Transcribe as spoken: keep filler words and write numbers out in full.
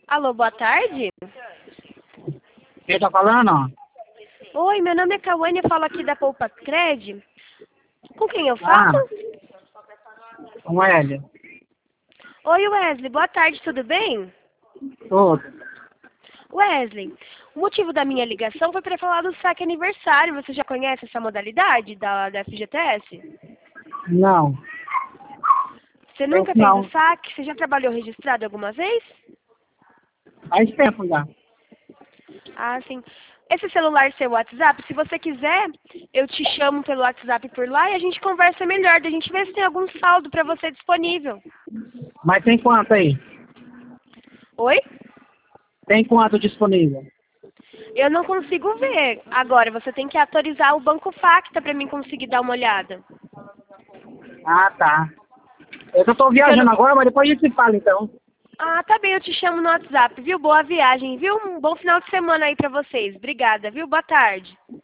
Alô, boa tarde. Quem tá falando? Oi, meu nome é Cauane, eu falo aqui da Poupa Cred. Com quem eu Ah, falo? com Hélio. Oi, Wesley, boa tarde, tudo bem? Tudo. Wesley, o motivo da minha ligação foi para falar do saque aniversário. Você já conhece essa modalidade da, da F G T S? Não. Você nunca fez Não. o saque? Você já trabalhou registrado alguma vez? Faz tempo já. Ah, sim. Esse celular seu WhatsApp, se você quiser, eu te chamo pelo WhatsApp por lá e a gente conversa melhor, da gente ver se tem algum saldo para você disponível. Mas tem quanto aí? Oi? Tem quanto disponível? Eu não consigo ver. Agora, você tem que autorizar o Banco Facta para mim conseguir dar uma olhada. Ah, tá. Eu só tô Porque eu não... viajando agora, mas depois a gente se fala então. Ah, tá bem, eu te chamo no WhatsApp, viu? Boa viagem, viu? Um bom final de semana aí pra vocês. Obrigada, viu? Boa tarde.